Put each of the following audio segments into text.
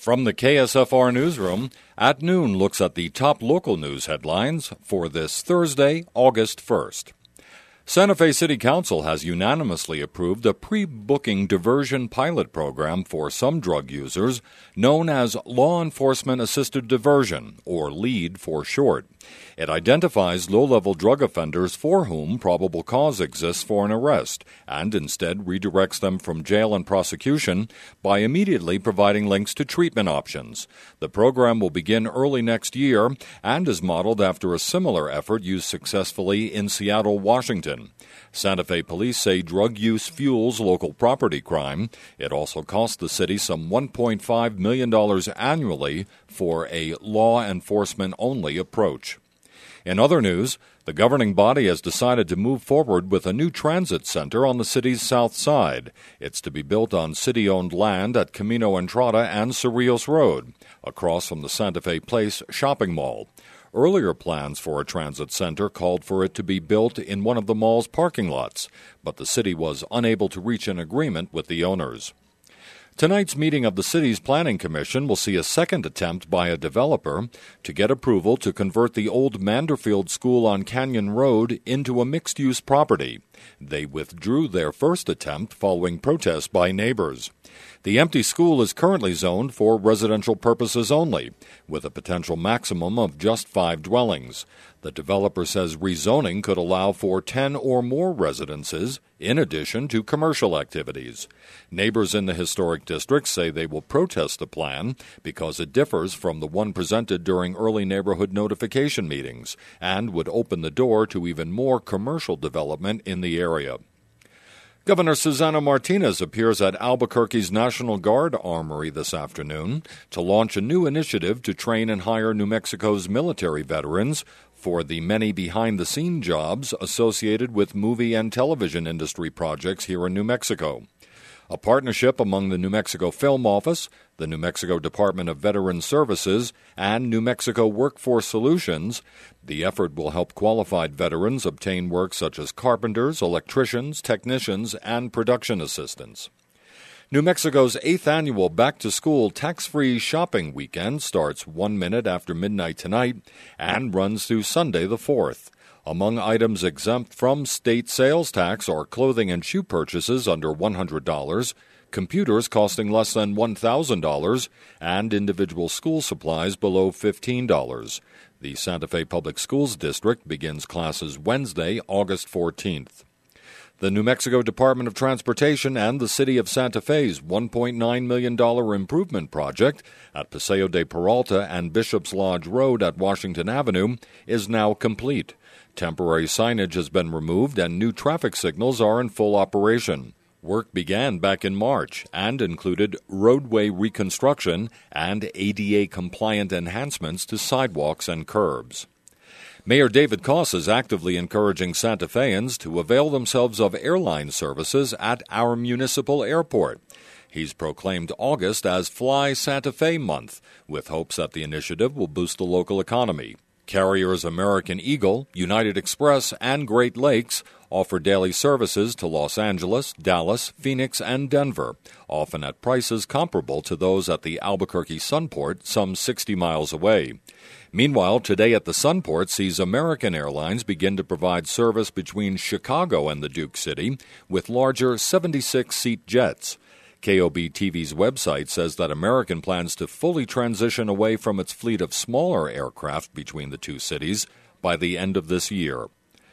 From the KSFR Newsroom, At Noon looks at the top local news headlines for this Thursday, August 1st. Santa Fe City Council has unanimously approved a pre-booking diversion pilot program for some drug users known as Law Enforcement Assisted Diversion, or LEAD for short. It identifies low-level drug offenders for whom probable cause exists for an arrest and instead redirects them from jail and prosecution by immediately providing links to treatment options. The program will begin early next year and is modeled after a similar effort used successfully in Seattle, Washington. Santa Fe police say drug use fuels local property crime. It also costs the city some $1.5 million annually for a law enforcement-only approach. In other news, the governing body has decided to move forward with a new transit center on the city's south side. It's to be built on city-owned land at Camino Entrada and Cerrillos Road, across from the Santa Fe Place shopping mall. Earlier plans for a transit center called for it to be built in one of the mall's parking lots, but the city was unable to reach an agreement with the owners. Tonight's meeting of the city's Planning Commission will see a second attempt by a developer to get approval to convert the old Manderfield School on Canyon Road into a mixed-use property. They withdrew their first attempt following protests by neighbors. The empty school is currently zoned for residential purposes only, with a potential maximum of just 5 dwellings. The developer says rezoning could allow for 10 or more residences, in addition to commercial activities. Neighbors in the historic district say they will protest the plan because it differs from the one presented during early neighborhood notification meetings and would open the door to even more commercial development in the area. Governor Susana Martinez appears at Albuquerque's National Guard Armory this afternoon to launch a new initiative to train and hire New Mexico's military veterans for the many behind-the-scenes jobs associated with movie and television industry projects here in New Mexico. A partnership among the New Mexico Film Office, the New Mexico Department of Veterans Services, and New Mexico Workforce Solutions. The effort will help qualified veterans obtain work such as carpenters, electricians, technicians, and production assistants. New Mexico's 8th annual back-to-school tax-free shopping weekend starts 1 minute after midnight tonight and runs through Sunday the 4th. Among items exempt from state sales tax are clothing and shoe purchases under $100, computers costing less than $1,000, and individual school supplies below $15. The Santa Fe Public Schools District begins classes Wednesday, August 14th. The New Mexico Department of Transportation and the City of Santa Fe's $1.9 million improvement project at Paseo de Peralta and Bishop's Lodge Road at Washington Avenue is now complete. Temporary signage has been removed and new traffic signals are in full operation. Work began back in March and included roadway reconstruction and ADA-compliant enhancements to sidewalks and curbs. Mayor David Koss is actively encouraging Santa Feans to avail themselves of airline services at our municipal airport. He's proclaimed August as Fly Santa Fe Month, with hopes that the initiative will boost the local economy. Carriers American Eagle, United Express, and Great Lakes offer daily services to Los Angeles, Dallas, Phoenix, and Denver, often at prices comparable to those at the Albuquerque Sunport, some 60 miles away. Meanwhile, today at the Sunport sees American Airlines begin to provide service between Chicago and the Duke City with larger 76-seat jets. KOB-TV's website says that American plans to fully transition away from its fleet of smaller aircraft between the two cities by the end of this year.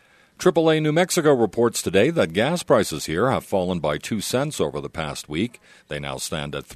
AAA New Mexico reports today that gas prices here have fallen by 2 cents over the past week. They now stand at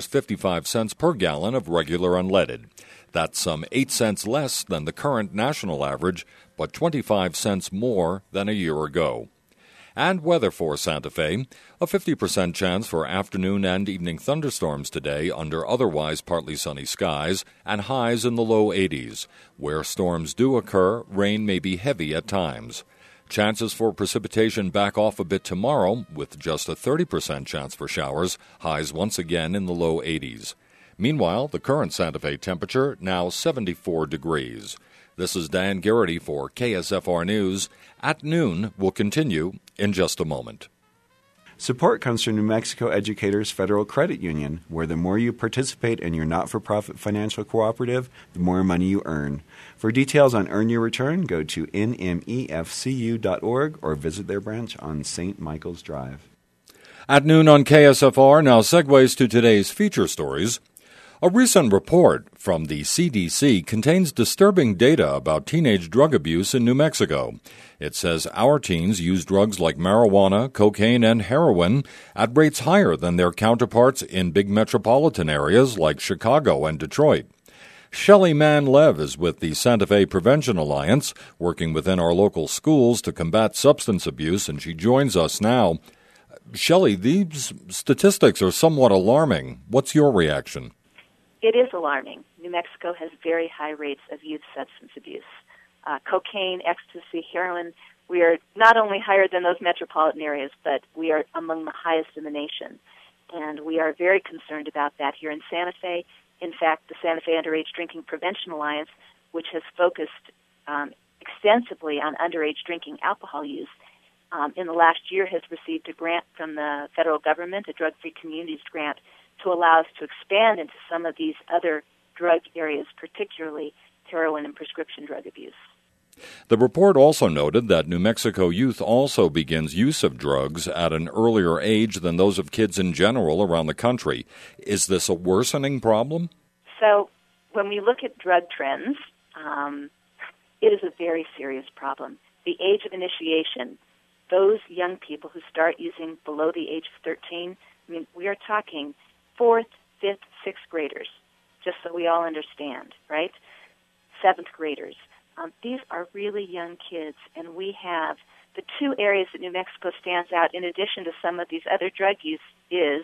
$3.55 per gallon of regular unleaded. That's some 8 cents less than the current national average, but 25 cents more than a year ago. And weather for Santa Fe, a 50% chance for afternoon and evening thunderstorms today under otherwise partly sunny skies and highs in the low 80s. Where storms do occur, rain may be heavy at times. Chances for precipitation back off a bit tomorrow with just a 30% chance for showers, highs once again in the low 80s. Meanwhile, the current Santa Fe temperature now 74 degrees. This is Dan Garrity for KSFR News. At Noon will continue in just a moment. Support comes from New Mexico Educators Federal Credit Union, where the more you participate in your not-for-profit financial cooperative, the more money you earn. For details on Earn Your Return, go to nmefcu.org or visit their branch on St. Michael's Drive. At noon on KSFR, now segues to today's feature stories. A recent report from the CDC contains disturbing data about teenage drug abuse in New Mexico. It says our teens use drugs like marijuana, cocaine, and heroin at rates higher than their counterparts in big metropolitan areas like Chicago and Detroit. Shelley Mann-Lev is with the Santa Fe Prevention Alliance, working within our local schools to combat substance abuse, and she joins us now. Shelley, these statistics are somewhat alarming. What's your reaction? It is alarming. New Mexico has very high rates of youth substance abuse. Cocaine, ecstasy, heroin, we are not only higher than those metropolitan areas, but we are among the highest in the nation. And we are very concerned about that here in Santa Fe. In fact, the Santa Fe Underage Drinking Prevention Alliance, which has focused extensively on underage drinking alcohol use, in the last year has received a grant from the federal government, a Drug-Free Communities grant, to allow us to expand into some of these other drug areas, particularly heroin and prescription drug abuse. The report also noted that New Mexico youth also begins use of drugs at an earlier age than those of kids in general around the country. Is this a worsening problem? So when we look at drug trends, it is a very serious problem. The age of initiation, those young people who start using below the age of 13, I mean, we are talking 4th, 5th, 6th graders, just so we all understand, right? 7th graders. These are really young kids, and we have the two areas that New Mexico stands out in addition to some of these other drug use is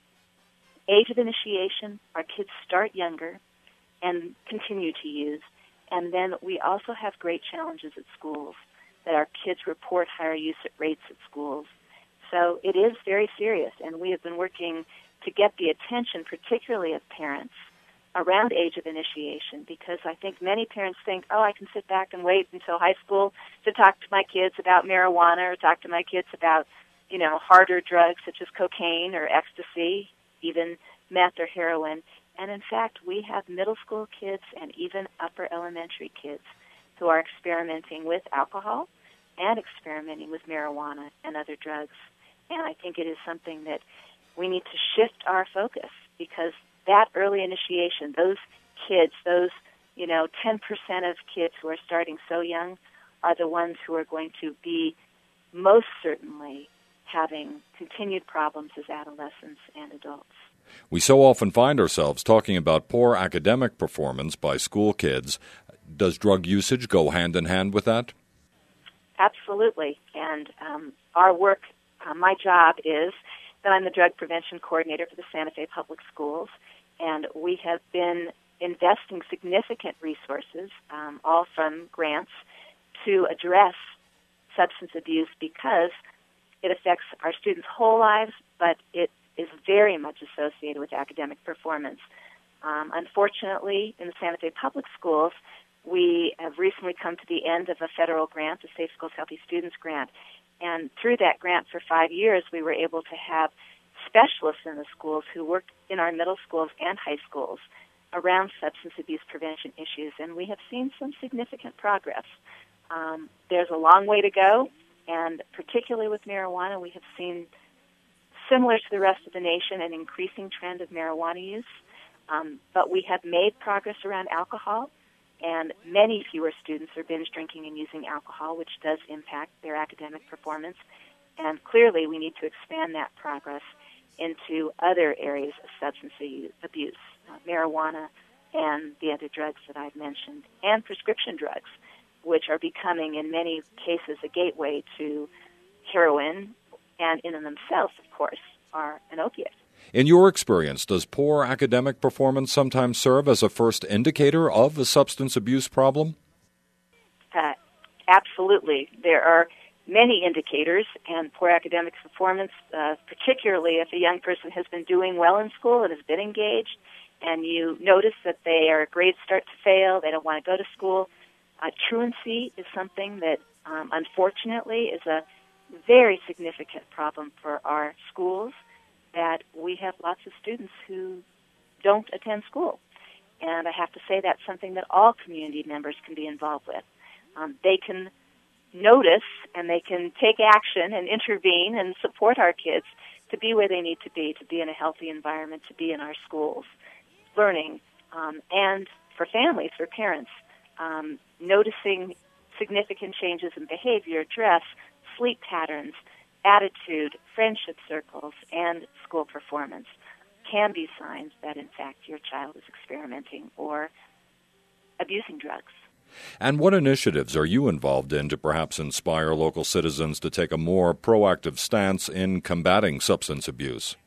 age of initiation. Our kids start younger and continue to use, and then we also have great challenges at schools that our kids report higher use rates at schools. So it is very serious, and we have been working to get the attention, particularly of parents, around age of initiation, because I think many parents think, oh, I can sit back and wait until high school to talk to my kids about marijuana or talk to my kids about, harder drugs such as cocaine or ecstasy, even meth or heroin. And in fact, we have middle school kids and even upper elementary kids who are experimenting with alcohol and experimenting with marijuana and other drugs. And I think it is something that we need to shift our focus, because that early initiation, those kids, those 10% of kids who are starting so young are the ones who are going to be most certainly having continued problems as adolescents and adults. We so often find ourselves talking about poor academic performance by school kids. Does drug usage go hand in hand with that? Absolutely. And our work, my job is that I'm the drug prevention coordinator for the Santa Fe Public Schools, and we have been investing significant resources, all from grants, to address substance abuse because it affects our students' whole lives, but it is very much associated with academic performance. Unfortunately, in the Santa Fe Public Schools, we have recently come to the end of a federal grant, the Safe Schools Healthy Students grant, and through that grant for 5 years, we were able to have specialists in the schools who worked in our middle schools and high schools around substance abuse prevention issues, and we have seen some significant progress. There's a long way to go, and particularly with marijuana, we have seen, similar to the rest of the nation, an increasing trend of marijuana use, but we have made progress around alcohol, and many fewer students are binge drinking and using alcohol, which does impact their academic performance, and clearly we need to expand that progress into other areas of substance abuse, marijuana and the other drugs that I've mentioned, and prescription drugs, which are becoming, in many cases, a gateway to heroin, and in themselves, of course, are an opiate. In your experience, does poor academic performance sometimes serve as a first indicator of a substance abuse problem? Absolutely. There are many indicators, and poor academic performance, particularly if a young person has been doing well in school and has been engaged, and you notice that their grades start to fail, they don't want to go to school. Truancy is something that, unfortunately, is a very significant problem for our schools that we have lots of students who don't attend school. And I have to say that's something that all community members can be involved with. They can notice and they can take action and intervene and support our kids to be where they need to be in a healthy environment, to be in our schools, learning, and for families, for parents, noticing significant changes in behavior, dress, sleep patterns, attitude, friendship circles, and school performance can be signs that, in fact, your child is experimenting or abusing drugs. And what initiatives are you involved in to perhaps inspire local citizens to take a more proactive stance in combating substance abuse?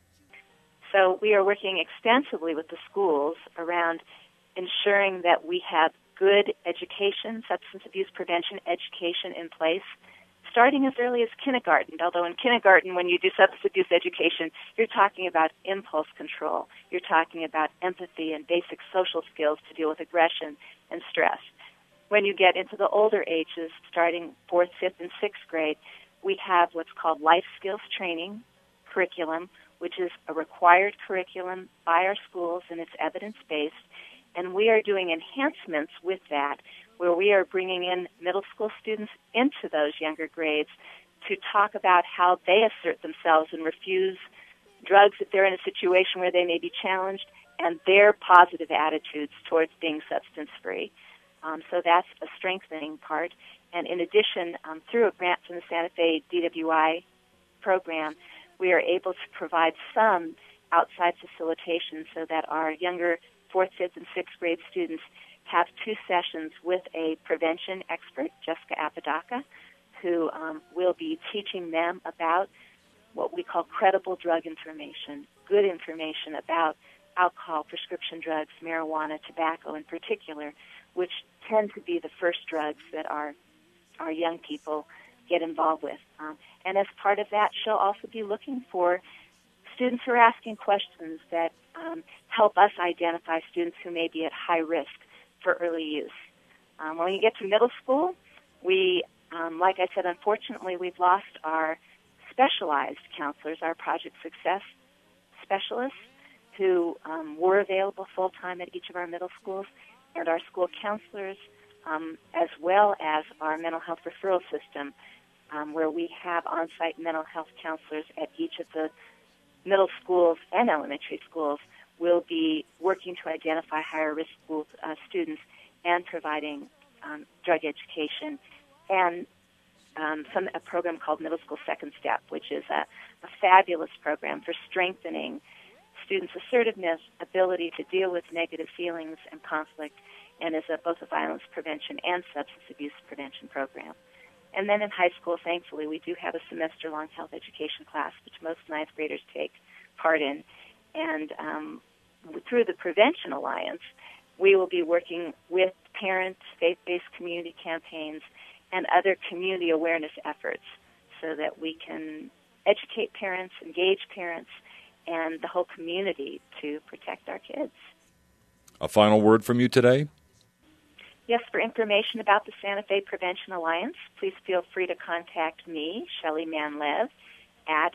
So we are working extensively with the schools around ensuring that we have good education, substance abuse prevention education in place, starting as early as kindergarten. Although in kindergarten, when you do substance abuse education, you're talking about impulse control. You're talking about empathy and basic social skills to deal with aggression and stress. When you get into the older ages, starting 4th, 5th, and 6th grade, we have what's called life skills training curriculum, which is a required curriculum by our schools, and it's evidence-based. And we are doing enhancements with that, where we are bringing in middle school students into those younger grades to talk about how they assert themselves and refuse drugs if they're in a situation where they may be challenged, and their positive attitudes towards being substance-free. So that's a strengthening part. And in addition, through a grant from the Santa Fe DWI program, we are able to provide some outside facilitation so that our younger 4th, 5th, and 6th grade students have 2 sessions with a prevention expert, Jessica Apodaca, who will be teaching them about what we call credible drug information, good information about alcohol, prescription drugs, marijuana, tobacco in particular, which tend to be the first drugs that our young people get involved with. And as part of that, she'll also be looking for students who are asking questions that help us identify students who may be at high risk for early use. When you get to middle school, we, like I said, unfortunately, we've lost our specialized counselors, our Project Success specialists, who were available full-time at each of our middle schools, and our school counselors, as well as our mental health referral system, where we have on-site mental health counselors at each of the middle schools and elementary schools, will be working to identify higher-risk students and providing drug education and a program called Middle School Second Step, which is a fabulous program for strengthening students' assertiveness, ability to deal with negative feelings and conflict, and is both a violence prevention and substance abuse prevention program. And then in high school, thankfully, we do have a semester-long health education class, which most ninth graders take part in. And through the Prevention Alliance, we will be working with parents, faith-based community campaigns, and other community awareness efforts so that we can educate parents, engage parents, and the whole community to protect our kids. A final word from you today? Yes, for information about the Santa Fe Prevention Alliance, please feel free to contact me, Shelley Manlev, at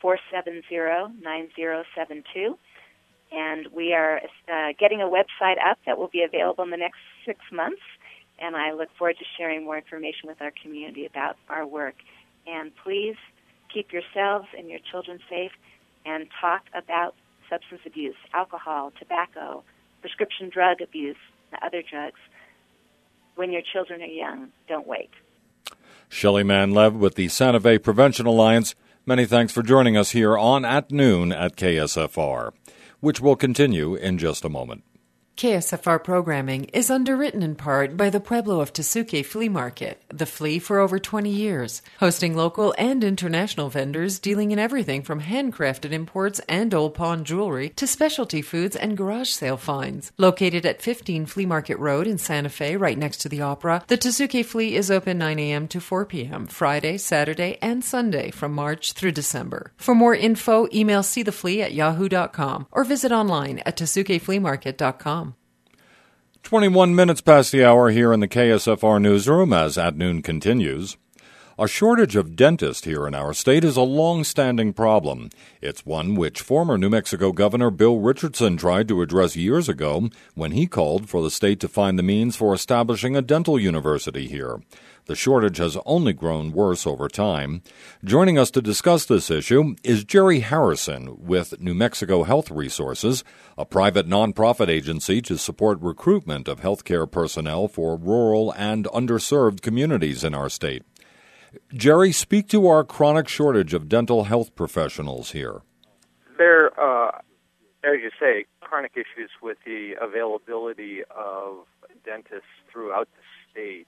470-9072. And we are getting a website up that will be available in the next 6 months, and I look forward to sharing more information with our community about our work. And please keep yourselves and your children safe and talk about substance abuse, alcohol, tobacco, prescription drug abuse, and other drugs. When your children are young, don't wait. Shelley Manlev with the Santa Fe Prevention Alliance, many thanks for joining us here on At Noon at KSFR, which will continue in just a moment. KSFR programming is underwritten in part by the Pueblo of Tesuque Flea Market, the flea for over 20 years, hosting local and international vendors dealing in everything from handcrafted imports and old pawn jewelry to specialty foods and garage sale finds. Located at 15 Flea Market Road in Santa Fe, right next to the Opera, the Tesuque Flea is open 9 a.m. to 4 p.m., Friday, Saturday, and Sunday from March through December. For more info, email seetheflea@yahoo.com or visit online at tesuquefleamarket.com. 21 minutes past the hour here in the KSFR newsroom as At Noon continues. A shortage of dentists here in our state is a long-standing problem. It's one which former New Mexico Governor Bill Richardson tried to address years ago when he called for the state to find the means for establishing a dental university here. The shortage has only grown worse over time. Joining us to discuss this issue is Jerry Harrison with New Mexico Health Resources, a private nonprofit agency to support recruitment of healthcare personnel for rural and underserved communities in our state. Jerry, speak to our chronic shortage of dental health professionals here. There, as you say, chronic issues with the availability of dentists throughout the state.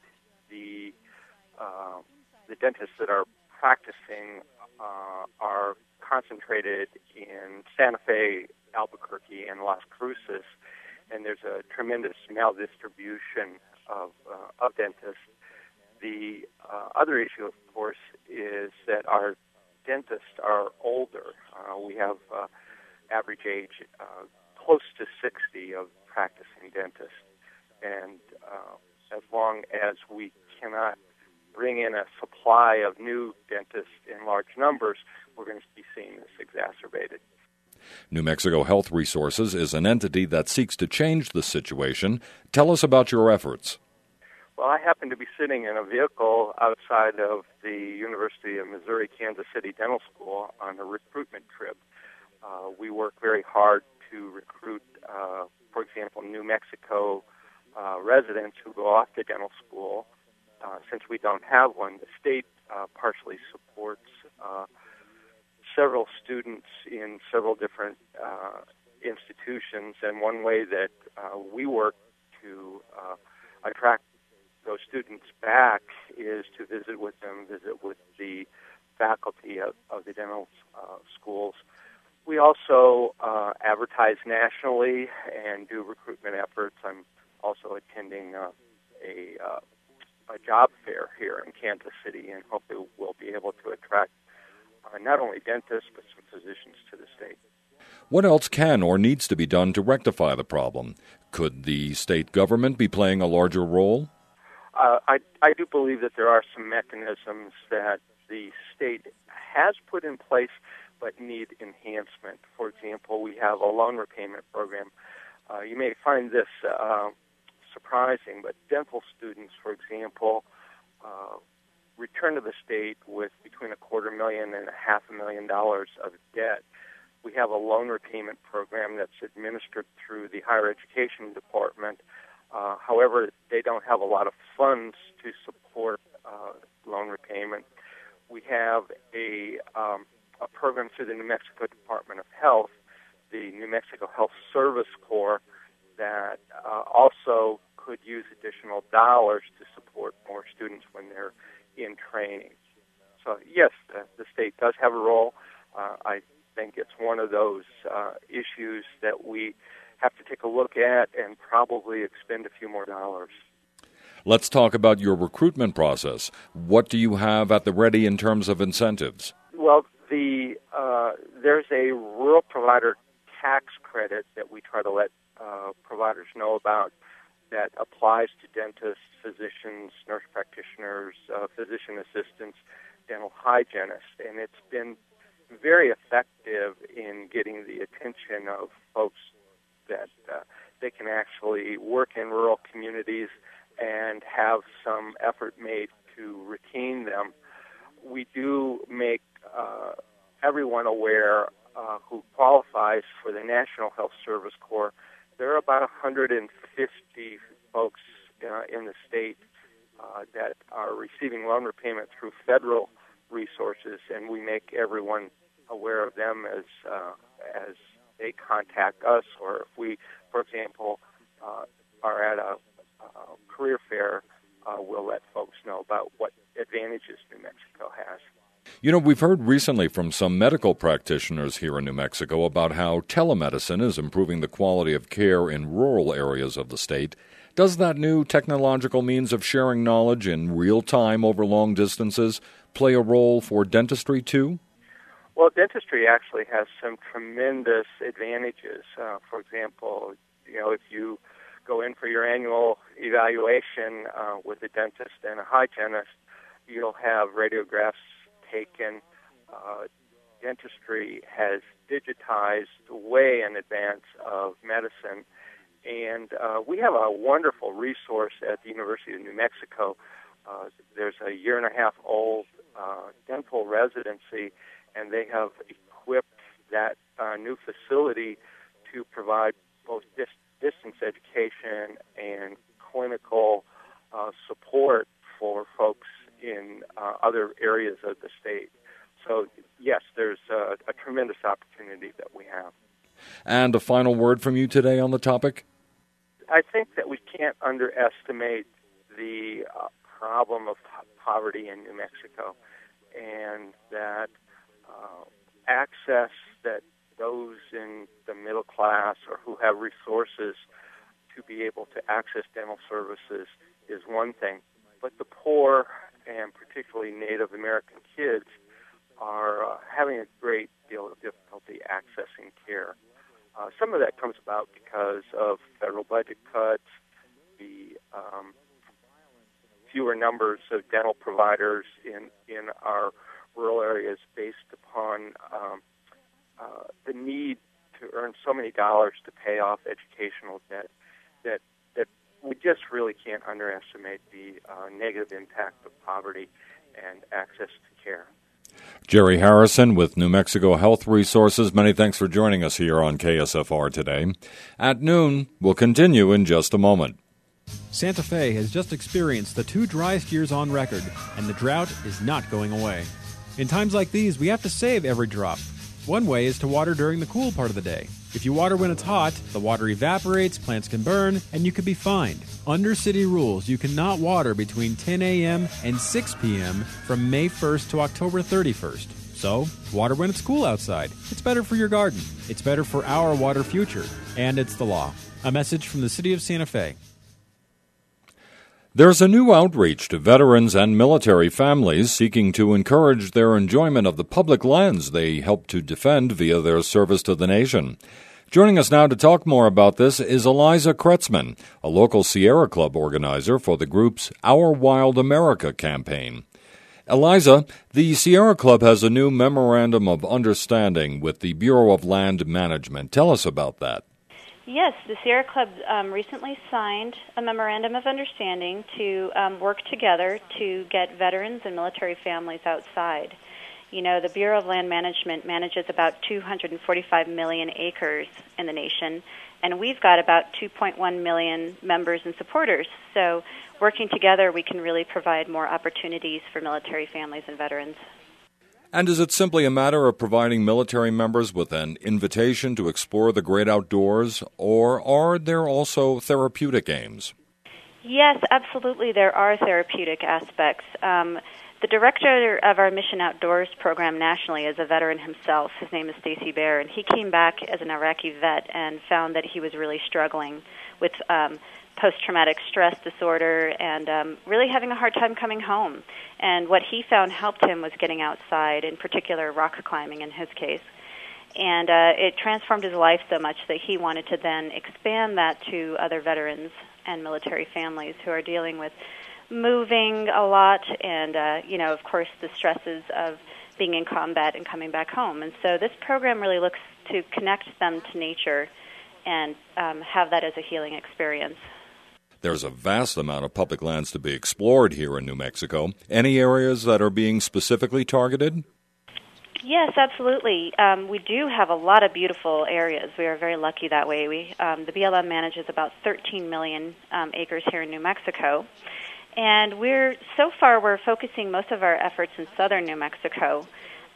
The dentists that are practicing are concentrated in Santa Fe, Albuquerque, and Las Cruces, and there's a tremendous maldistribution of dentists. The other issue, of course, is that our dentists are older. We have average age close to 60 of practicing dentists. And as long as we cannot bring in a supply of new dentists in large numbers, we're going to be seeing this exacerbated. New Mexico Health Resources is an entity that seeks to change the situation. Tell us about your efforts. Well, I happen to be sitting in a vehicle outside of the University of Missouri Kansas City Dental School on a recruitment trip. We work very hard to recruit, for example, New Mexico residents who go off to dental school. Since we don't have one, the state partially supports several students in several different institutions, and one way that we work to attract those students back is to visit with them, visit with the faculty of the dental schools. We also advertise nationally and do recruitment efforts. I'm also attending a job fair here in Kansas City, and hopefully we'll be able to attract not only dentists but some physicians to the state. What else can or needs to be done to rectify the problem? Could the state government be playing a larger role? I do believe that there are some mechanisms that the state has put in place but need enhancement. For example, we have a loan repayment program. You may find this surprising, but dental students, for example, return to the state with between $250,000 and $500,000 of debt. We have a loan repayment program that's administered through the Higher Education Department. However, they don't have a lot of funds to support loan repayment. We have a program through the New Mexico Department of Health, the New Mexico Health Service Corps, that also could use additional dollars to support more students when they're in training. So, yes, the state does have a role. I think it's one of those issues that we have to take a look at and probably expend a few more dollars. Let's talk about your recruitment process. What do you have at the ready in terms of incentives? Well, there's a rural provider tax credit that we try to let providers know about that applies to dentists, physicians, nurse practitioners, physician assistants, dental hygienists, and it's been very effective in getting the attention of folks that they can actually work in rural communities and have some effort made to retain them. We do make everyone aware who qualifies for the National Health Service Corps. There are about 150 folks in the state that are receiving loan repayment through federal resources, and we make everyone aware of them as they contact us, or if we, for example, are at a career fair, we'll let folks know about what advantages New Mexico has. You know, we've heard recently from some medical practitioners here in New Mexico about how telemedicine is improving the quality of care in rural areas of the state. Does that new technological means of sharing knowledge in real time over long distances play a role for dentistry too? Well, dentistry actually has some tremendous advantages. For example, if you go in for your annual evaluation with a dentist and a hygienist, you'll have radiographs taken. Dentistry has digitized way in advance of medicine. And we have a wonderful resource at the University of New Mexico. There's a 1.5-year-old dental residency, and they have equipped that new facility to provide both distance education and clinical support for folks in other areas of the state. So, yes, there's a tremendous opportunity that we have. And a final word from you today on the topic? I think that we can't underestimate the problem of poverty in New Mexico, and that access that those in the middle class or who have resources to be able to access dental services is one thing, but the poor, and particularly Native American kids, are having a great deal of difficulty accessing care. Some of that comes about because of federal budget cuts, the fewer numbers of dental providers in our rural areas based upon the need to earn so many dollars to pay off educational debt that we just really can't underestimate the negative impact of poverty and access to care. Jerry Harrison with New Mexico Health Resources, many thanks for joining us here on KSFR today. At noon, we'll continue in just a moment. Santa Fe has just experienced the 2 driest years on record, and the drought is not going away. In times like these, we have to save every drop. One way is to water during the cool part of the day. If you water when it's hot, the water evaporates, plants can burn, and you could be fined. Under city rules, you cannot water between 10 a.m. and 6 p.m. from May 1st to October 31st. So, water when it's cool outside. It's better for your garden. It's better for our water future. And it's the law. A message from the City of Santa Fe. There's a new outreach to veterans and military families seeking to encourage their enjoyment of the public lands they help to defend via their service to the nation. Joining us now to talk more about this is Eliza Kretzman, a local Sierra Club organizer for the group's Our Wild America campaign. Eliza, the Sierra Club has a new memorandum of understanding with the Bureau of Land Management. Tell us about that. Yes, the Sierra Club recently signed a memorandum of understanding to work together to get veterans and military families outside. You know, the Bureau of Land Management manages about 245 million acres in the nation, and we've got about 2.1 million members and supporters. So working together, we can really provide more opportunities for military families and veterans. And is it simply a matter of providing military members with an invitation to explore the great outdoors, or are there also therapeutic aims? Yes, absolutely. There are therapeutic aspects. The director of our Mission Outdoors program nationally is a veteran himself. His name is Stacy Baer, and he came back as an Iraqi vet and found that he was really struggling with post-traumatic stress disorder and really having a hard time coming home. And what he found helped him was getting outside, in particular rock climbing in his case. And it transformed his life so much that he wanted to then expand that to other veterans and military families who are dealing with moving a lot and, of course, the stresses of being in combat and coming back home. And so this program really looks to connect them to nature and have that as a healing experience. There's a vast amount of public lands to be explored here in New Mexico. Any areas that are being specifically targeted? Yes, absolutely. We do have a lot of beautiful areas. We are very lucky that way. The BLM manages about 13 million acres here in New Mexico. And we're focusing most of our efforts in southern New Mexico.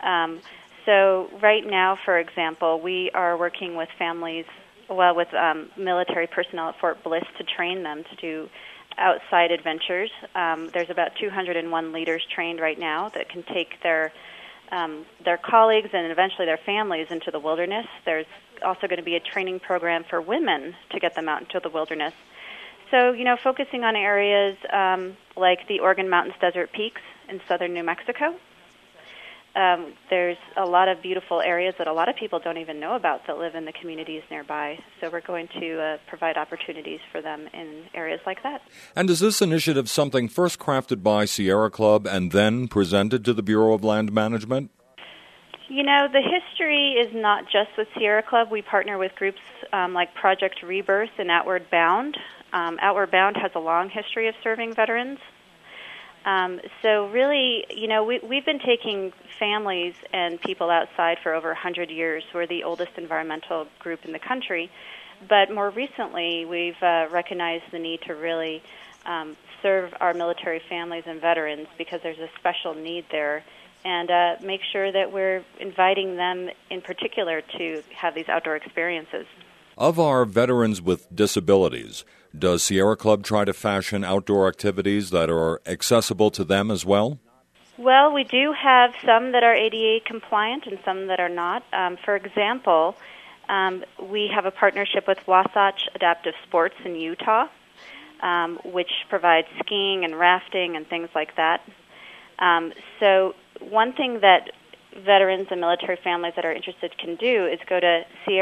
So right now, for example, we are working with families, with military personnel at Fort Bliss to train them to do outside adventures. There's about 201 leaders trained right now that can take their colleagues and eventually their families into the wilderness. There's also going to be a training program for women to get them out into the wilderness. So, focusing on areas like the Organ Mountains Desert Peaks in southern New Mexico, there's a lot of beautiful areas that a lot of people don't even know about that live in the communities nearby. So we're going to provide opportunities for them in areas like that. And is this initiative something first crafted by Sierra Club and then presented to the Bureau of Land Management? You know, the history is not just with Sierra Club. We partner with groups like Project Rebirth and Outward Bound. Outward Bound has a long history of serving veterans. So really, you know, we've been taking families and people outside for over 100 years. We're the oldest environmental group in the country. But more recently, we've recognized the need to really serve our military families and veterans because there's a special need there, and make sure that we're inviting them in particular to have these outdoor experiences. Of our veterans with disabilities, does Sierra Club try to fashion outdoor activities that are accessible to them as well? Well, we do have some that are ADA compliant and some that are not. For example, we have a partnership with Wasatch Adaptive Sports in Utah, which provides skiing and rafting and things like that. So one thing that veterans and military families that are interested can do is go to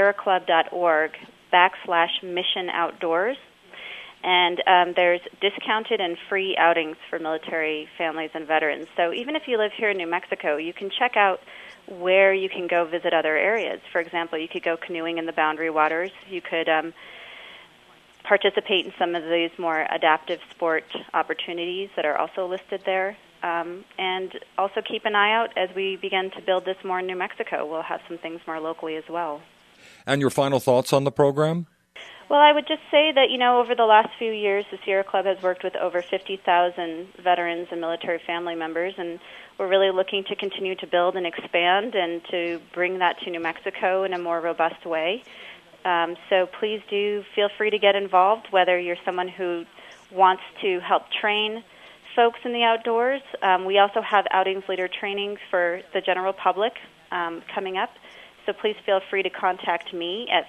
sierraclub.org/Mission Outdoors. And there's discounted and free outings for military families and veterans. So even if you live here in New Mexico, you can check out where you can go visit other areas. For example, you could go canoeing in the Boundary Waters. You could participate in some of these more adaptive sport opportunities that are also listed there. And also keep an eye out as we begin to build this more in New Mexico. We'll have some things more locally as well. And your final thoughts on the program? Well, I would just say that, you know, over the last few years, the Sierra Club has worked with over 50,000 veterans and military family members, and we're really looking to continue to build and expand and to bring that to New Mexico in a more robust way. So please do feel free to get involved, whether you're someone who wants to help train folks in the outdoors. We also have outings leader trainings for the general public coming up. So please feel free to contact me at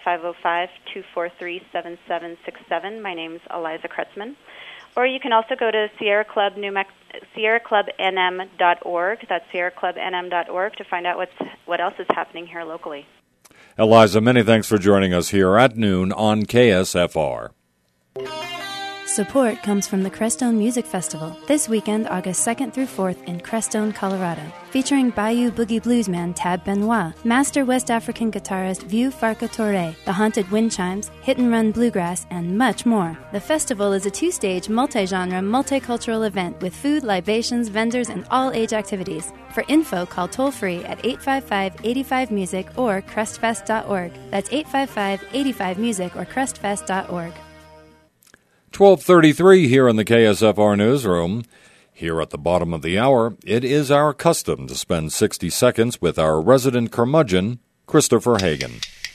505-243-7767. My name's Eliza Kretzman. Or you can also go to sierraclubnm.org. That's sierraclubnm.org to find out what else is happening here locally. Eliza, many thanks for joining us here at noon on KSFR. Support comes from the Crestone Music Festival this weekend, August 2nd through 4th in Crestone, Colorado, featuring Bayou Boogie bluesman Tab Benoit, master West African guitarist Vieux Farka Touré, the Haunted Wind Chimes, Hit and Run Bluegrass, and much more. The festival is a two-stage, multi-genre, multicultural event with food, libations, vendors, and all-age activities. For info, call toll-free at 855-85-MUSIC or crestfest.org. That's 855-85-MUSIC or crestfest.org. 12:33 here in the KSFR Newsroom. Here at the bottom of the hour, it is our custom to spend 60 seconds with our resident curmudgeon, Christopher Hagan.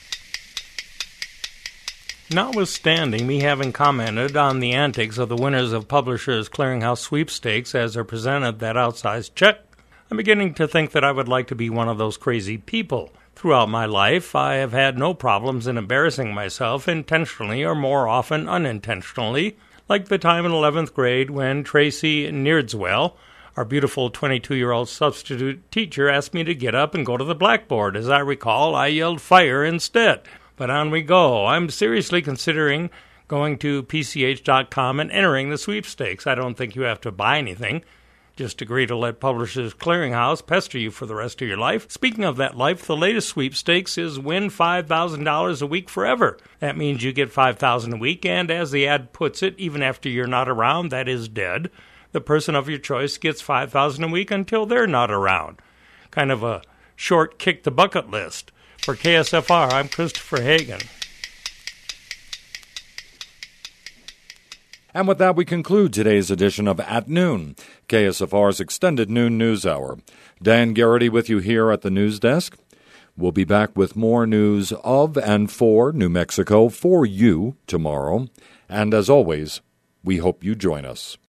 Notwithstanding me having commented on the antics of the winners of Publishers Clearinghouse sweepstakes as they're presented that outsized check, I'm beginning to think that I would like to be one of those crazy people. Throughout my life, I have had no problems in embarrassing myself intentionally or more often unintentionally, like the time in 11th grade when Tracy Neardswell, our beautiful 22-year-old substitute teacher, asked me to get up and go to the blackboard. As I recall, I yelled fire instead. But on we go. I'm seriously considering going to PCH.com and entering the sweepstakes. I don't think you have to buy anything. Just agree to let Publishers Clearinghouse pester you for the rest of your life. Speaking of that life, the latest sweepstakes is win $5,000 a week forever. That means you get $5,000 a week, and as the ad puts it, even after you're not around, that is dead, the person of your choice gets $5,000 a week until they're not around. Kind of a short kick the bucket list. For KSFR, I'm Christopher Hagan. And with that, we conclude today's edition of At Noon, KSFR's extended noon news hour. Dan Garrity with you here at the news desk. We'll be back with more news of and for New Mexico for you tomorrow. And as always, we hope you join us.